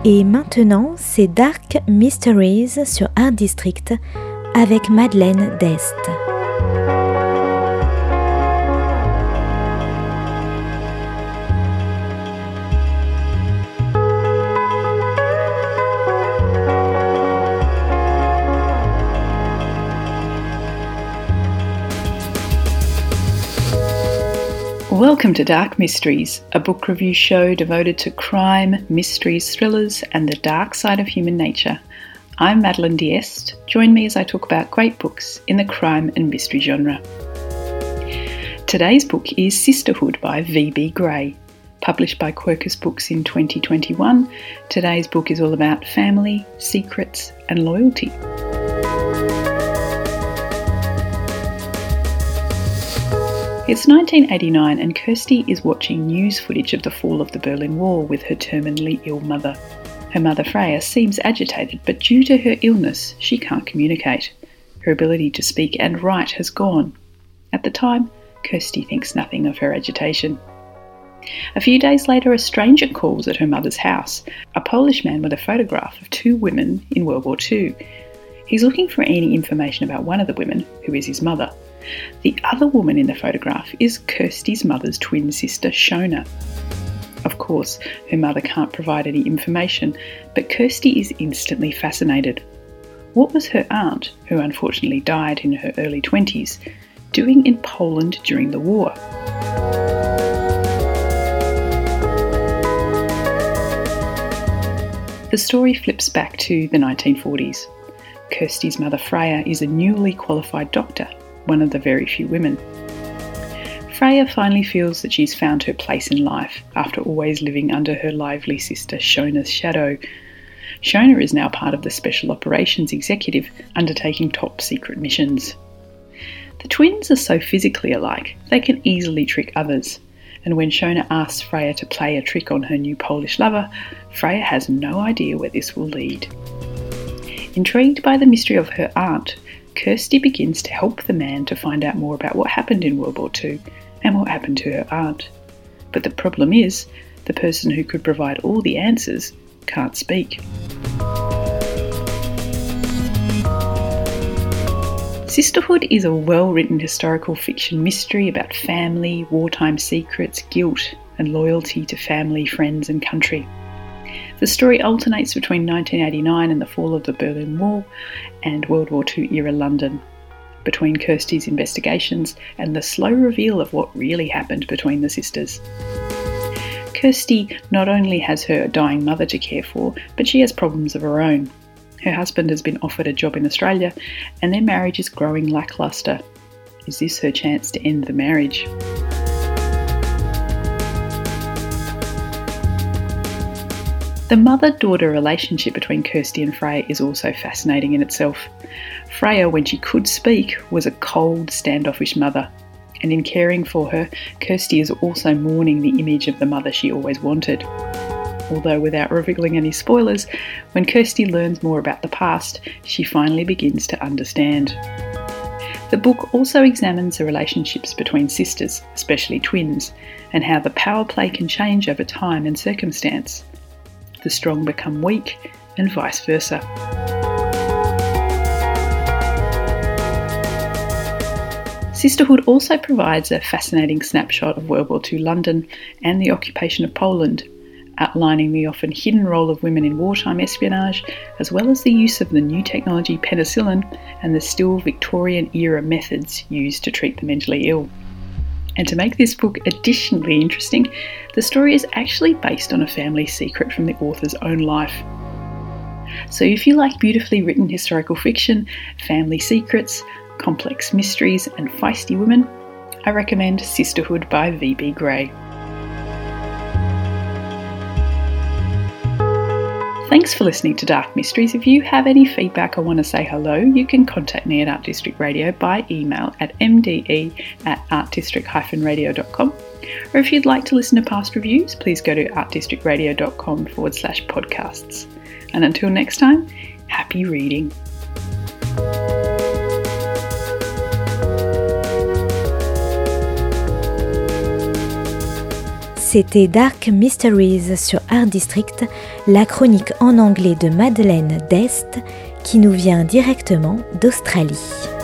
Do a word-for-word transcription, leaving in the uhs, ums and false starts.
Et maintenant, c'est Dark Mysteries sur Art District avec Madeleine Dest. Welcome to Dark Mysteries, a book review show devoted to crime, mysteries, thrillers, and the dark side of human nature. I'm Madeleine D'Este. Join me as I talk about great books in the crime and mystery genre. Today's book is Sisterhood by V B Gray. Published by Quercus Books in twenty twenty-one, today's book is all about family, secrets, and loyalty. It's nineteen eighty-nine and Kirsty is watching news footage of the fall of the Berlin Wall with her terminally ill mother. Her mother Freya seems agitated, but due to her illness, she can't communicate. Her ability to speak and write has gone. At the time, Kirsty thinks nothing of her agitation. A few days later, a stranger calls at her mother's house, a Polish man with a photograph of two women in World War Two. He's looking for any information about one of the women, who is his mother. The other woman in the photograph is Kirsty's mother's twin sister, Shona. Of course, her mother can't provide any information, but Kirsty is instantly fascinated. What was her aunt, who unfortunately died in her early twenties, doing in Poland during the war? The story flips back to the nineteen forties. Kirsty's mother Freya is a newly qualified doctor, one of the very few women. Freya finally feels that she's found her place in life after always living under her lively sister Shona's shadow. Shona is now part of the Special Operations Executive, undertaking top secret missions. The twins are so physically alike, they can easily trick others, and when Shona asks Freya to play a trick on her new Polish lover, Freya has no idea where this will lead. Intrigued by the mystery of her aunt, Kirsty begins to help the man to find out more about what happened in World War Two and what happened to her aunt. But the problem is, the person who could provide all the answers can't speak. Sisterhood is a well-written historical fiction mystery about family, wartime secrets, guilt, and loyalty to family, friends, and country. The story alternates between nineteen eighty-nine and the fall of the Berlin Wall and World War Two era London, between Kirsty's investigations and the slow reveal of what really happened between the sisters. Kirsty not only has her dying mother to care for, but she has problems of her own. Her husband has been offered a job in Australia and their marriage is growing lacklustre. Is this her chance to end the marriage? The mother-daughter relationship between Kirsty and Freya is also fascinating in itself. Freya, when she could speak, was a cold, standoffish mother, and in caring for her, Kirsty is also mourning the image of the mother she always wanted. Although without revealing any spoilers, when Kirsty learns more about the past, she finally begins to understand. The book also examines the relationships between sisters, especially twins, and how the power play can change over time and circumstance. The strong become weak, and vice versa. Sisterhood also provides a fascinating snapshot of World War Two London and the occupation of Poland, outlining the often hidden role of women in wartime espionage, as well as the use of the new technology penicillin and the still Victorian-era methods used to treat the mentally ill. And to make this book additionally interesting, the story is actually based on a family secret from the author's own life. So if you like beautifully written historical fiction, family secrets, complex mysteries and feisty women, I recommend Sisterhood by V B Gray. Thanks for listening to Dark Mysteries. If you have any feedback or want to say hello, you can contact me at Art District Radio by email at m d e at art district dash radio dot com. Or if you'd like to listen to past reviews, please go to artdistrictradio.com forward slash podcasts. And until next time, happy reading. C'était Dark Mysteries sur Art District, la chronique en anglais de Madeleine Dest qui nous vient directement d'Australie.